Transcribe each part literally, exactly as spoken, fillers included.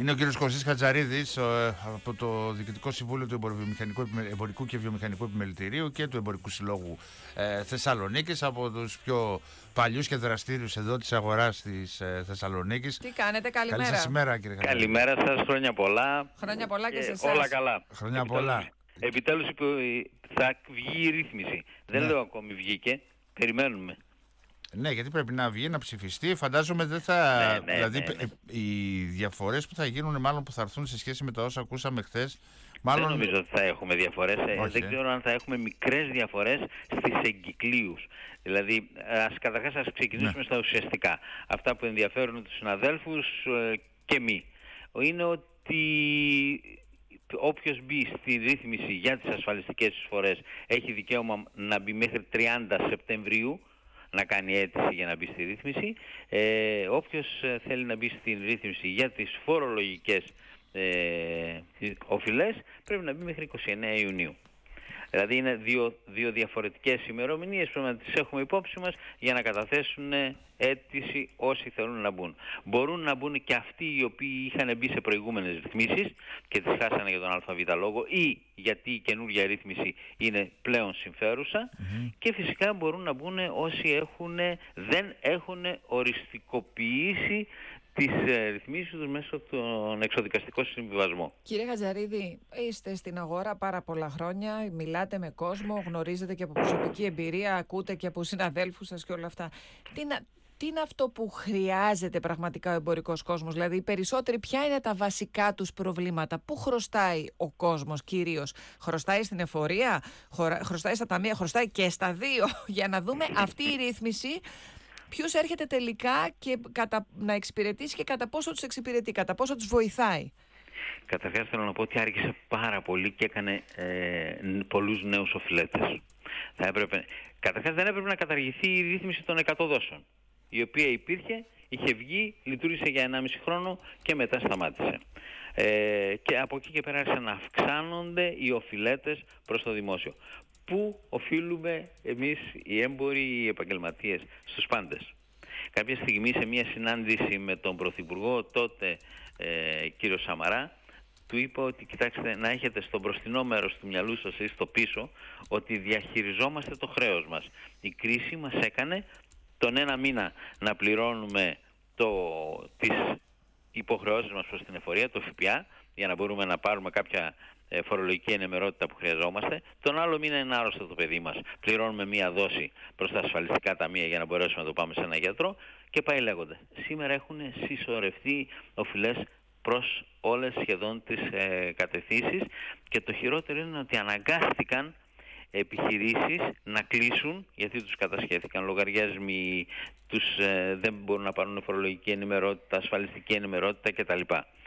Είναι ο κύριος Κωστής Χατζαρίδης από το Διοικητικό Συμβούλιο του Εμπορικού και Βιομηχανικού Επιμελητηρίου και του Εμπορικού Συλλόγου ε, Θεσσαλονίκης, από τους πιο παλιούς και δραστήριους εδώ της αγοράς της ε, Θεσσαλονίκης. Τι κάνετε, καλημέρα. Καλή σας ημέρα, κύριε Χατζαρίδη. Καλημέρα σας, χρόνια πολλά. Χρόνια πολλά και, και σε εσάς. Όλα καλά. Χρόνια Επιτέλους, πολλά. Επιτέλους θα βγει η ρύθμιση. Δεν Ναι. λέω ακόμη βγήκε, περιμένουμε. Ναι, γιατί πρέπει να βγει, να ψηφιστεί. Φαντάζομαι δεν θα. Ναι, ναι, δηλαδή, ναι, ναι. οι διαφορές που θα γίνουν, μάλλον που θα έρθουν σε σχέση με τα όσα ακούσαμε χθες. Μάλλον... Δεν νομίζω ότι θα έχουμε διαφορές. Όχι, δεν ε. ξέρω αν θα έχουμε μικρές διαφορές στις εγκυκλίους. Δηλαδή, ας, καταρχάς ας ξεκινήσουμε Ναι. στα ουσιαστικά. Αυτά που ενδιαφέρουν τους συναδέλφους ε, και μη. Είναι ότι όποιος μπει στη ρύθμιση για τις ασφαλιστικές εισφορές έχει δικαίωμα να μπει μέχρι τριάντα Σεπτεμβρίου, να κάνει αίτηση για να μπει στη ρύθμιση. Ε, όποιος θέλει να μπει στη ρύθμιση για τις φορολογικές ε, οφειλές πρέπει να μπει μέχρι είκοσι εννέα Ιουνίου. Δηλαδή είναι δύο, δύο διαφορετικές ημερομηνίες, πρέπει να τις έχουμε υπόψη μας για να καταθέσουν αίτηση όσοι θέλουν να μπουν. Μπορούν να μπουν και αυτοί οι οποίοι είχαν μπει σε προηγούμενες ρυθμίσεις και τις χάσανε για τον ΑΒ λόγο ή γιατί η καινούργια ρύθμιση είναι πλέον συμφέρουσα, mm-hmm. και φυσικά μπορούν να μπουν όσοι έχουν, δεν έχουν οριστικοποιήσει τις ε, ρυθμίσεις τους μέσω των εξοδικαστικών συμβιβασμών. Κύριε Χατζαρίδη, είστε στην αγορά πάρα πολλά χρόνια, μιλάτε με κόσμο, γνωρίζετε και από προσωπική εμπειρία, ακούτε και από συναδέλφους σας και όλα αυτά. Τι, να, τι είναι αυτό που χρειάζεται πραγματικά ο εμπορικός κόσμος, δηλαδή οι περισσότεροι ποια είναι τα βασικά τους προβλήματα, πού χρωστάει ο κόσμος κυρίως, χρωστάει στην εφορία, χρωστάει στα ταμεία, χρωστάει και στα δύο, για να δούμε αυτή η ρύθμιση ποιος έρχεται τελικά και κατα... να εξυπηρετήσει και κατά πόσο τους εξυπηρετεί, κατά πόσο τους βοηθάει. Καταρχάς θέλω να πω ότι άργησε πάρα πολύ και έκανε ε, πολλούς νέους οφειλέτες. Θα έπρεπε... Καταρχάς δεν έπρεπε να καταργηθεί η ρύθμιση των εκατό δόσεων, η οποία υπήρχε, είχε βγει, λειτουργήσε για ενάμιση χρόνο και μετά σταμάτησε. Ε, και από εκεί και πέρα άρχισαν να αυξάνονται οι οφειλέτες προς το δημόσιο. Πού οφείλουμε εμείς οι έμποροι, οι επαγγελματίες? Στους πάντες. Κάποια στιγμή σε μια συνάντηση με τον Πρωθυπουργό τότε ε, κύριο Σαμαρά, του είπα ότι κοιτάξτε, να έχετε στο μπροστινό μέρος του μυαλού σας ή στο πίσω ότι διαχειριζόμαστε το χρέος μας. Η κρίση μας έκανε τον ένα μήνα να πληρώνουμε το, τις υποχρεώσεις μας προς την εφορία, το ΦΠΑ, για να μπορούμε να πάρουμε κάποια ε, φορολογική ενημερότητα που χρειαζόμαστε. Τον άλλο μήνα είναι άρρωστο το παιδί μας. Πληρώνουμε μία δόση προς τα ασφαλιστικά ταμεία για να μπορέσουμε να το πάμε σε έναν γιατρό και πάει λέγοντα. Σήμερα έχουν συσσωρευτεί οφειλές προς όλες σχεδόν τις ε, κατευθύνσεις και το χειρότερο είναι ότι αναγκάστηκαν επιχειρήσεις να κλείσουν γιατί τους κατασχέθηκαν λογαριασμοί, τους, ε, δεν μπορούν να πάρουν φορολογική ενημερότητα, ασφαλιστική ενημερότητα κτλ.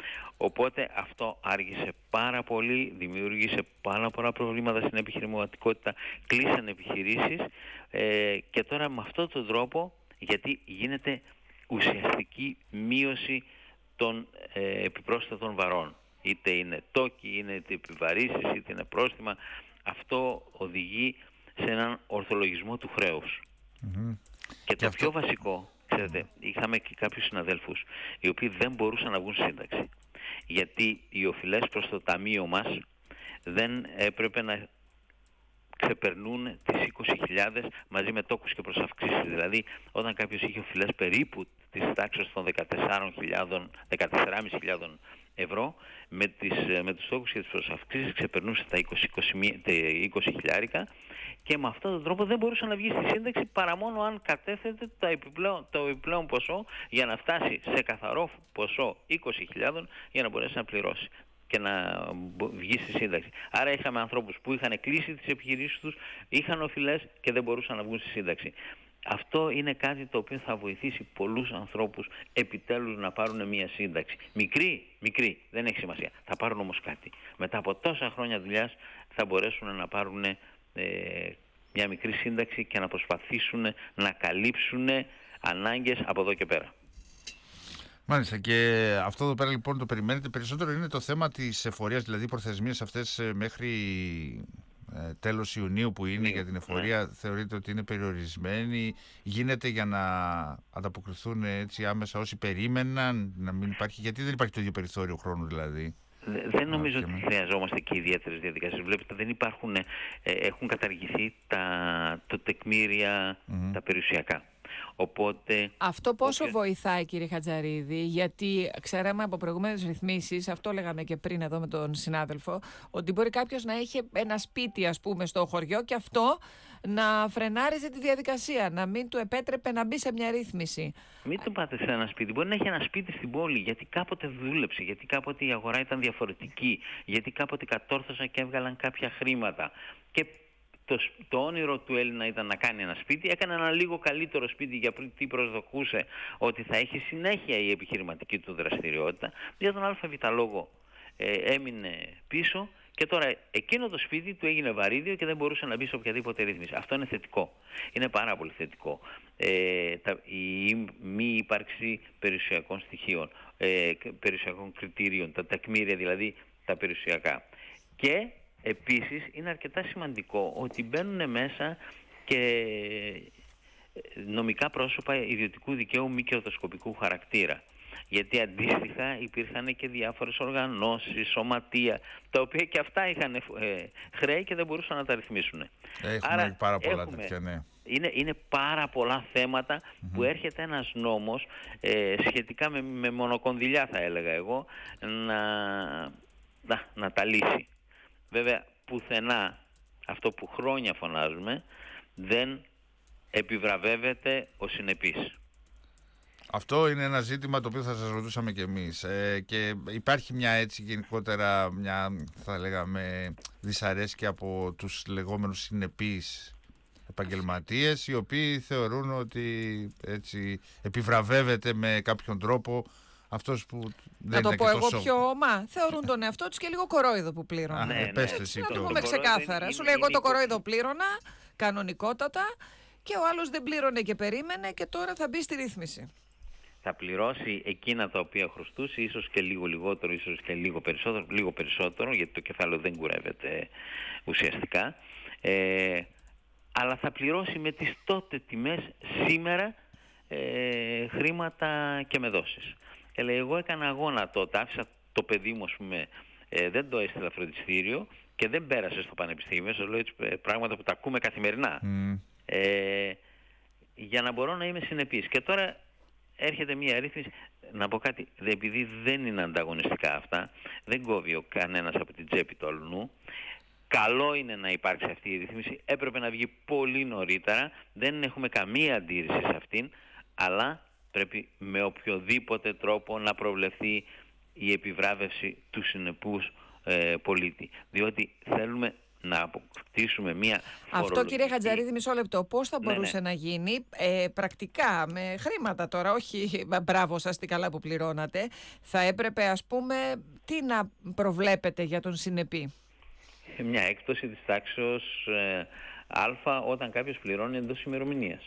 Οπότε αυτό άργησε πάρα πολύ, δημιούργησε πάρα πολλά προβλήματα στην επιχειρηματικότητα, κλείσαν επιχειρήσεις ε, και τώρα με αυτόν τον τρόπο, γιατί γίνεται ουσιαστική μείωση των ε, επιπρόσθετων βαρών, είτε είναι τόκοι, είτε επιβαρύσεις, είτε είναι πρόστιμα. Αυτό οδηγεί σε έναν ορθολογισμό του χρέους. Mm-hmm. Και το και πιο αυτό... βασικό, ξέρετε, είχαμε και κάποιους συναδέλφους οι οποίοι δεν μπορούσαν να βγουν σύνταξη. Γιατί οι οφειλές προς το ταμείο μας δεν έπρεπε να ξεπερνούν τις είκοσι χιλιάδες μαζί με τόκους και προσαυξήσεις. Δηλαδή, όταν κάποιος είχε οφειλές περίπου της τάξης των δεκατέσσερις χιλιάδες ευρώ, με, τις, με τους τόκους και τις προσαυξήσεις ξεπερνούσε τα είκοσι χιλιάρικα και με αυτόν τον τρόπο δεν μπορούσε να βγει στη σύνταξη παρά μόνο αν κατέθετε το επιπλέον, το επιπλέον ποσό για να φτάσει σε καθαρό ποσό είκοσι χιλιάδες για να μπορέσει να πληρώσει και να βγει στη σύνταξη. Άρα είχαμε ανθρώπους που είχαν κλείσει τις επιχειρήσεις τους, είχαν οφειλές και δεν μπορούσαν να βγουν στη σύνταξη. Αυτό είναι κάτι το οποίο θα βοηθήσει πολλούς ανθρώπους επιτέλους να πάρουν μια σύνταξη. Μικρή, μικρή, δεν έχει σημασία. Θα πάρουν όμως κάτι. Μετά από τόσα χρόνια δουλειάς θα μπορέσουν να πάρουν ε, μια μικρή σύνταξη και να προσπαθήσουν να καλύψουν ανάγκες από εδώ και πέρα. Μάλιστα, και αυτό εδώ πέρα λοιπόν το περιμένετε περισσότερο είναι το θέμα της εφορίας, δηλαδή οι προθεσμίες αυτές μέχρι ε, τέλος Ιουνίου που είναι, για την εφορία, ναι, θεωρείτε ότι είναι περιορισμένη? Γίνεται για να ανταποκριθούν έτσι άμεσα όσοι περίμεναν, να μην υπάρχει? Γιατί δεν υπάρχει το ίδιο περιθώριο χρόνου δηλαδή? Δεν νομίζω ότι χρειαζόμαστε και ιδιαίτερες διαδικασίες. Βλέπετε, δεν υπάρχουν, ε, έχουν καταργηθεί τα το τεκμήρια, mm-hmm. τα περιουσιακά. Οπότε, αυτό πόσο όποιος... βοηθάει, κύριε Χατζαρίδη? Γιατί ξέραμε από προηγούμενες ρυθμίσεις, αυτό λέγαμε και πριν εδώ με τον συνάδελφο, ότι μπορεί κάποιος να έχει ένα σπίτι, ας πούμε, στο χωριό και αυτό να φρενάριζε τη διαδικασία, να μην του επέτρεπε να μπει σε μια ρύθμιση. Μην το πάτε σε ένα σπίτι. Μπορεί να έχει ένα σπίτι στην πόλη, γιατί κάποτε δούλεψε, γιατί κάποτε η αγορά ήταν διαφορετική, γιατί κάποτε κατόρθωσαν και έβγαλαν κάποια χρήματα. Και Το, το όνειρο του Έλληνα ήταν να κάνει ένα σπίτι, έκανε ένα λίγο καλύτερο σπίτι γιατί προσδοκούσε ότι θα έχει συνέχεια η επιχειρηματική του δραστηριότητα. Για τον ΑΒ λόγο ε, έμεινε πίσω και τώρα εκείνο το σπίτι του έγινε βαρύδιο και δεν μπορούσε να μπει σε οποιαδήποτε ρύθμιση. Αυτό είναι θετικό. Είναι πάρα πολύ θετικό. Ε, τα, η μη ύπαρξη περιουσιακών στοιχείων, ε, περιουσιακών κριτήριων, τα τεκμήρια δηλαδή τα περιουσιακά. Και επίσης είναι αρκετά σημαντικό ότι μπαίνουν μέσα και νομικά πρόσωπα ιδιωτικού δικαίου μη κερδοσκοπικού χαρακτήρα. Γιατί αντίστοιχα υπήρχαν και διάφορες οργανώσεις, σωματεία, τα οποία και αυτά είχαν ε, χρέη και δεν μπορούσαν να τα ρυθμίσουν. Έχουμε Άρα, πάρα πολλά έχουμε, τέτοια, ναι. Είναι, είναι πάρα πολλά θέματα mm-hmm. που έρχεται ένας νόμος ε, σχετικά με, με μονοκονδυλιά, θα έλεγα εγώ, να, να, να τα λύσει. Βέβαια, πουθενά αυτό που χρόνια φωνάζουμε δεν επιβραβεύεται ο συνεπής. Αυτό είναι ένα ζήτημα το οποίο θα σας ρωτούσαμε κι εμείς. Ε, και υπάρχει μια έτσι γενικότερα, μια θα λέγαμε δυσαρέσκεια από τους λεγόμενους συνεπείς επαγγελματίες, οι οποίοι θεωρούν ότι έτσι επιβραβεύεται με κάποιον τρόπο αυτός που δεν να το είναι πω και εγώ τόσο... πιο ομά. Θεωρούν τον εαυτό τους και λίγο κορόιδο που πλήρωνα. Ναι, ναι, έτσι, να το πούμε ξεκάθαρα. Είναι, Σου λέει εγώ το κορόιδο πλήρωνα, κανονικότατα, και ο άλλος δεν πλήρωνε και περίμενε και τώρα θα μπει στη ρύθμιση. Θα πληρώσει εκείνα τα οποία χρωστούσε, ίσως και λίγο λιγότερο, ίσως και λίγο περισσότερο, λίγο περισσότερο, γιατί το κεφάλαιο δεν κουρεύεται ουσιαστικά. Ε, αλλά θα πληρώσει με τις τότε τιμές σήμερα ε, χρήματα και με δόσεις. Και λέει, εγώ έκανα αγώνα τότε, άφησα το παιδί μου, ας πούμε, ε, δεν το έστειλα φροντιστήριο και δεν πέρασε στο πανεπιστήμιο, σας λέω έτσι πράγματα που τα ακούμε καθημερινά, mm. ε, για να μπορώ να είμαι συνεπής. Και τώρα έρχεται μια ρύθμιση, να πω κάτι, επειδή δεν είναι ανταγωνιστικά αυτά, δεν κόβει ο κανένας από την τσέπη του αλλού. Καλό είναι να υπάρξει αυτή η ρύθμιση, έπρεπε να βγει πολύ νωρίτερα, δεν έχουμε καμία αντίρρηση σε αυτήν, αλλά πρέπει με οποιοδήποτε τρόπο να προβλεφθεί η επιβράβευση του συνεπούς ε, πολίτη. Διότι θέλουμε να αποκτήσουμε μια φορολογική... Αυτό, κύριε Χατζαρίδη, μισό λεπτό. Πώς θα μπορούσε ναι, ναι. να γίνει ε, πρακτικά, με χρήματα τώρα, όχι μπράβο σας τι καλά που πληρώνατε. Θα έπρεπε, ας πούμε, τι να προβλέπετε για τον συνεπή? Μια έκπτωση της τάξεως ε, α όταν κάποιος πληρώνει εντός ημερομηνίας.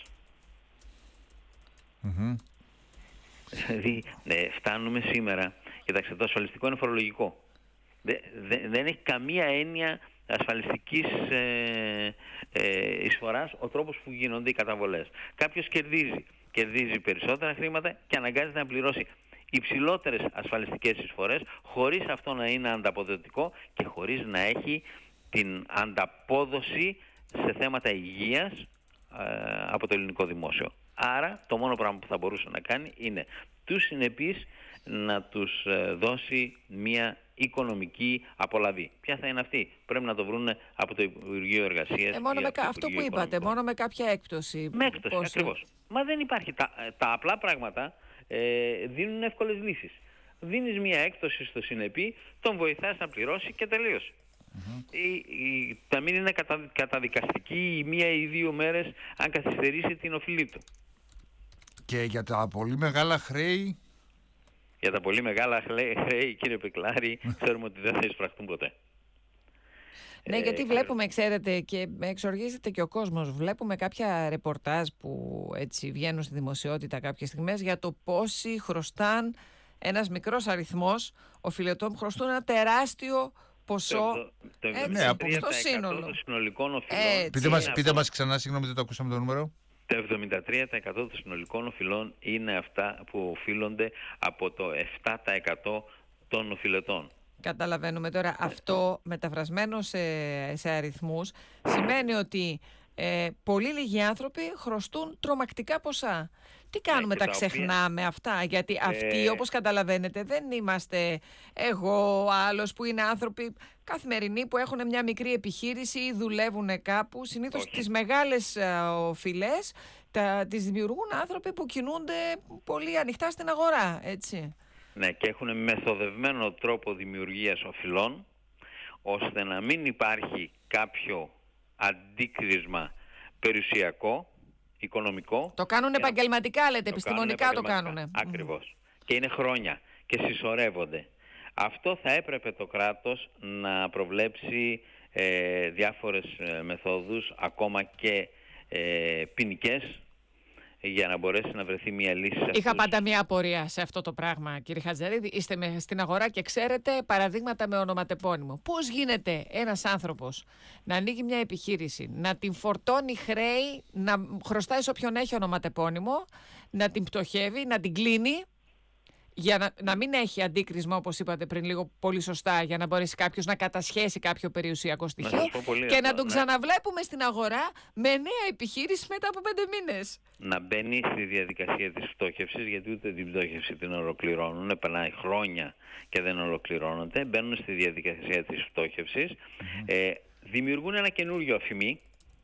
Mm-hmm. Δηλαδή, ναι, φτάνουμε σήμερα. Κοιτάξτε, το ασφαλιστικό είναι φορολογικό. Δε, δε, δεν έχει καμία έννοια ασφαλιστικής ε, ε, εισφοράς ο τρόπος που γίνονται οι καταβολές. Κάποιος κερδίζει, κερδίζει περισσότερα χρήματα και αναγκάζεται να πληρώσει υψηλότερες ασφαλιστικές εισφορές, χωρίς αυτό να είναι ανταποδοτικό και χωρίς να έχει την ανταπόδοση σε θέματα υγείας ε, από το ελληνικό δημόσιο. Άρα το μόνο πράγμα που θα μπορούσε να κάνει είναι τους συνεπείς να τους ε, δώσει μια οικονομική απολαβή. Ποια θα είναι αυτή? Πρέπει να το βρουν από το Υπουργείο Εργασίας. Ε, μόνο με κα... Αυτό που είπατε, οικονομικών. Μόνο με κάποια έκπτωση. Με έκπτωση, πώς... ακριβώς. Μα δεν υπάρχει. Τα, τα απλά πράγματα ε, δίνουν εύκολες λύσεις. Δίνεις μια έκπτωση στο συνεπή, τον βοηθάς να πληρώσει και τελείωσε. Mm-hmm. Η, η, θα μην είναι κατα, καταδικαστική η μία ή δύο μέρες αν καθυστερήσει την οφειλή του. Και για τα πολύ μεγάλα χρέη? Για τα πολύ μεγάλα χρέη, κύριε Πεκλάρη, ξέρουμε ότι δεν θα εισπραχτούν ποτέ. Ναι, γιατί ε, βλέπουμε, ξέρετε, και εξοργίζεται και ο κόσμος. Βλέπουμε κάποια ρεπορτάζ που έτσι βγαίνουν στη δημοσιότητα κάποιες στιγμές για το πόσοι χρωστάν, ένας μικρός αριθμός οφειλετών χρωστούν ένα τεράστιο ποσό. Το έτσι, εβδομήντα τρία τοις εκατό στο σύνολο των συνολικών οφειλών. Έτσι. Πείτε μας, είναι πείτε αυτό. μας ξανά, συγγνώμη, δεν το ακούσαμε το νούμερο. Το εβδομήντα τρία τοις εκατό των συνολικών οφειλών είναι αυτά που οφείλονται από το επτά τοις εκατό των οφειλετών. Καταλαβαίνουμε τώρα. Αυτό μεταφρασμένο σε, σε αριθμούς σημαίνει ότι ε, πολύ λίγοι άνθρωποι χρωστούν τρομακτικά ποσά. Τι κάνουμε, και τα τα οποία- ξεχνάμε αυτά? Γιατί αυτοί, Ε, όπως καταλαβαίνετε, δεν είμαστε εγώ, άλλος, που είναι άνθρωποι καθημερινοί που έχουν μια μικρή επιχείρηση ή δουλεύουν κάπου. Συνήθως Όχι. τις μεγάλες ε, οφειλές τα, τις δημιουργούν άνθρωποι που κινούνται πολύ ανοιχτά στην αγορά, έτσι. Ναι, και έχουν μεθοδευμένο τρόπο δημιουργίας οφειλών, ώστε να μην υπάρχει κάποιο αντίκρισμα περιουσιακό, οικονομικό. Το κάνουν και να- επαγγελματικά, λέτε, το επιστημονικά το επαγγελματικά. κάνουν. Ακριβώς. Και είναι χρόνια και συσσωρεύονται. Αυτό θα έπρεπε το κράτος να προβλέψει ε, διάφορες ε, μεθόδους, ακόμα και ε, ποινικές, για να μπορέσει να βρεθεί μια λύση σε Είχα αυτούς. πάντα μια απορία σε αυτό το πράγμα, κύριε Χατζαρίδη. Είστε με, στην αγορά και ξέρετε παραδείγματα με ονοματεπώνυμο. Πώς γίνεται ένας άνθρωπος να ανοίγει μια επιχείρηση, να την φορτώνει χρέη, να χρωστάει σε όποιον έχει ονοματεπώνυμο, να την πτωχεύει, να την κλείνει, για να, να μην έχει αντίκρισμα, όπως είπατε πριν λίγο πολύ σωστά, για να μπορέσει κάποιος να κατασχέσει κάποιο περιουσιακό στοιχείο σας πω πολύ και απλά, να τον ναι. ξαναβλέπουμε στην αγορά με νέα επιχείρηση μετά από πέντε μήνες. Να μπαίνει στη διαδικασία της φτώχευσης, γιατί ούτε την πτώχευση την ολοκληρώνουν, περνάει χρόνια και δεν ολοκληρώνονται, μπαίνουν στη διαδικασία της φτώχευσης, ε, δημιουργούν ένα καινούριο αφημί.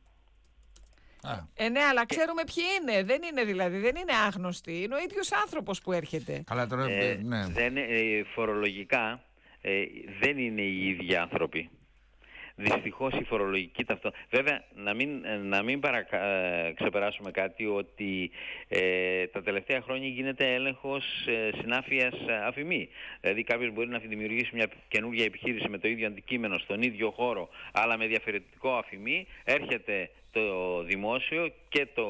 Α, Ε, ναι, αλλά ξέρουμε ποιοι είναι. Δεν είναι δηλαδή, δεν είναι άγνωστοι. Είναι ο ίδιος άνθρωπος που έρχεται. καλά, τώρα. Ε, ε, ναι. δεν, ε, φορολογικά ε, δεν είναι οι ίδιοι άνθρωποι. Δυστυχώς η φορολογική ταυτότητα. Βέβαια, να μην, ε, να μην παρακα... ε, ξεπεράσουμε κάτι, ότι ε, τα τελευταία χρόνια γίνεται έλεγχος ε, συνάφειας ε, αφημί. Δηλαδή κάποιος μπορεί να δημιουργήσει μια καινούργια επιχείρηση με το ίδιο αντικείμενο στον ίδιο χώρο, αλλά με διαφορετικό αφημί. Έρχεται το δημόσιο και το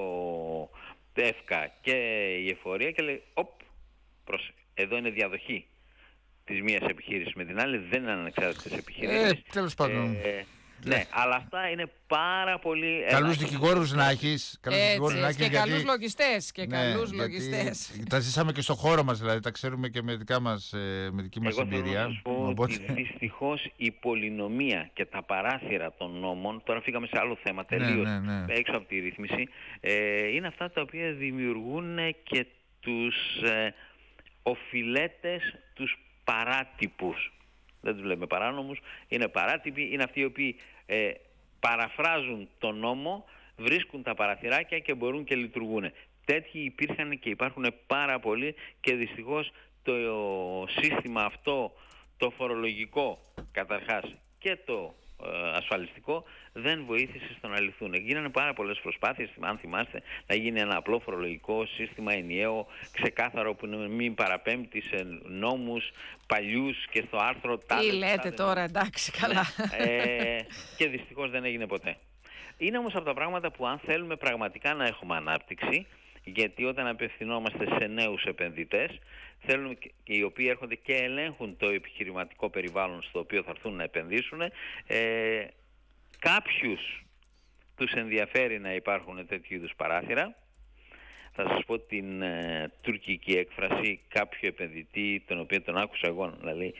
ΕΦΚΑ και η εφορία και λέει, οπ, προς, εδώ είναι διαδοχή της μίας επιχείρησης με την άλλη, δεν είναι ανεξάρτητες επιχειρήσεις. Ε, τέλος πάντων. Ε, ναι, αλλά αυτά είναι πάρα πολύ... Καλούς ελάχιστα. δικηγόρους να έχεις. Καλούς δικηγόρους να Έτσι, έχεις, και γιατί- καλούς λογιστές. Και Ναι, καλούς γιατί λογιστές. τα ζήσαμε και στο χώρο μας, δηλαδή τα ξέρουμε και με, δικά μας, ε, με δική μας Εγώ θέλω εμπειρία. να σας πω ότι δυστυχώς η πολυνομία και τα παράθυρα των νόμων, τώρα φύγαμε σε άλλο θέμα τελείως, ναι, ναι. έξω από τη ρύθμιση, ε, είναι αυτά τα οποία δημιουργούν και τους ε, οφειλέτες, τους παράτυπους. Δεν τους λέμε παράνομους, είναι παράτυποι, είναι αυτοί οι οποίοι ε, παραφράζουν τον νόμο, βρίσκουν τα παραθυράκια και μπορούν και λειτουργούν. Τέτοιοι υπήρχαν και υπάρχουν πάρα πολλοί και δυστυχώς το σύστημα αυτό, το φορολογικό καταρχάς και το ε, ασφαλιστικό, δεν βοήθησε στο να λυθούν. Γίνανε πάρα πολλές προσπάθειες, αν θυμάστε, να γίνει ένα απλό φορολογικό σύστημα ενιαίο, ξεκάθαρο, που μην παραπέμπτει σε νόμους παλιούς και στο άρθρο τάδε. Τι λέτε τάδε, τώρα, εντάξει, καλά. ε, και δυστυχώς δεν έγινε ποτέ. Είναι όμως από τα πράγματα που, αν θέλουμε πραγματικά να έχουμε ανάπτυξη, γιατί όταν απευθυνόμαστε σε νέους επενδυτές, θέλουν, και οι οποίοι έρχονται και ελέγχουν το επιχειρηματικό περιβάλλον στο οποίο θα έρθουν να επενδύσουν, ε, κάποιους τους ενδιαφέρει να υπάρχουν τέτοιου είδους παράθυρα. Θα σας πω την ε, τουρκική έκφραση κάποιου επενδυτή, τον οποίο τον άκουσα εγώ να λέει,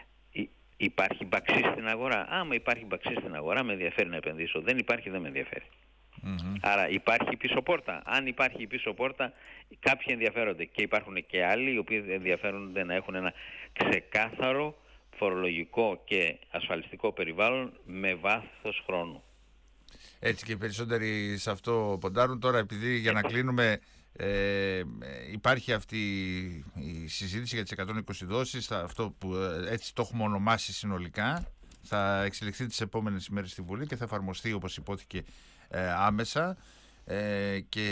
υπάρχει μπαξί στην αγορά. Άμα υπάρχει μπαξί στην αγορά, με ενδιαφέρει να επενδύσω. Δεν υπάρχει, δεν με ενδιαφέρει. Mm-hmm. Άρα υπάρχει πίσω πόρτα. Αν υπάρχει πίσω πόρτα, κάποιοι ενδιαφέρονται. Και υπάρχουν και άλλοι οι οποίοι ενδιαφέρονται να έχουν ένα ξεκάθαρο φορολογικό και ασφαλιστικό περιβάλλον με βάθος χρόνου. Έτσι, και οι περισσότεροι σε αυτό ποντάρουν. Τώρα, επειδή για να κλείνουμε, ε, υπάρχει αυτή η συζήτηση για τις εκατόν είκοσι δόσεις, αυτό που έτσι το έχουμε ονομάσει συνολικά, θα εξελιχθεί τις επόμενες ημέρες στη Βουλή και θα εφαρμοστεί, όπως υπόθηκε, ε, άμεσα, ε, και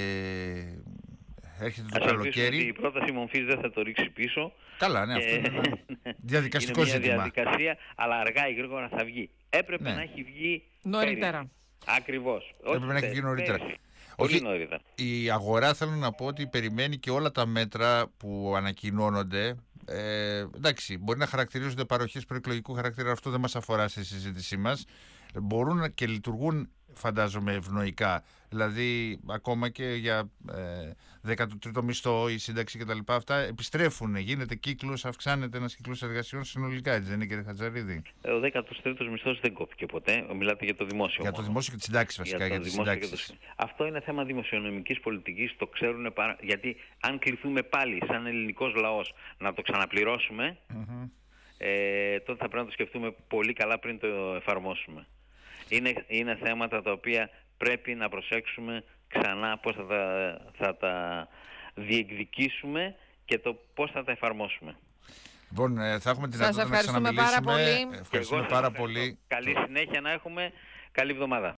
έρχεται το καλοκαίρι. Ότι η πρόταση μομφής δεν θα το ρίξει πίσω. Καλά, ναι, αυτό είναι ένα διαδικαστικό είναι μια ζήτημα. διαδικασία, αλλά αργά ή γρήγορα θα βγει. Έπρεπε ναι. να έχει βγει νωρίτερα. Ακριβώς. Έπρεπε να έχει βγει νωρίτερα. Πέρυσι. Όχι, Πολύ νωρίτερα. Η αγορά, θέλω να πω, ότι περιμένει και όλα τα μέτρα που ανακοινώνονται Ε, εντάξει, μπορεί να χαρακτηρίζονται παροχές προεκλογικού χαρακτήρα, αυτό δεν μας αφορά στη συζήτησή μας. Μπορούν και λειτουργούν, φαντάζομαι, ευνοϊκά. Δηλαδή, ακόμα και για ε, δέκατο τρίτο μισθό, η σύνταξη κτλ. Αυτά επιστρέφουν, γίνεται κύκλος, αυξάνεται ένας κύκλος εργασιών συνολικά, έτσι δεν είναι, κύριε Χατζαρίδη? Ο δέκατος τρίτος μισθός δεν κόπηκε ποτέ. Μιλάτε για το δημόσιο. Για το μόνο. δημόσιο και τις συντάξεις, βασικά. Για, για, για το τις και το... Αυτό είναι θέμα δημοσιονομικής πολιτικής, το ξέρουν πάρα... Γιατί αν κληθούμε πάλι, σαν ελληνικός λαός, να το ξαναπληρώσουμε, mm-hmm. ε, τότε θα πρέπει να το σκεφτούμε πολύ καλά πριν το εφαρμόσουμε. Είναι, είναι θέματα τα οποία πρέπει να προσέξουμε ξανά πώς θα τα, θα τα διεκδικήσουμε και το πώς θα τα εφαρμόσουμε. Λοιπόν, θα έχουμε τη δυνατότητα να ξαναμιλήσουμε. Πάρα πολύ. Ευχαριστούμε πάρα πολύ. Καλή συνέχεια να έχουμε. Καλή εβδομάδα.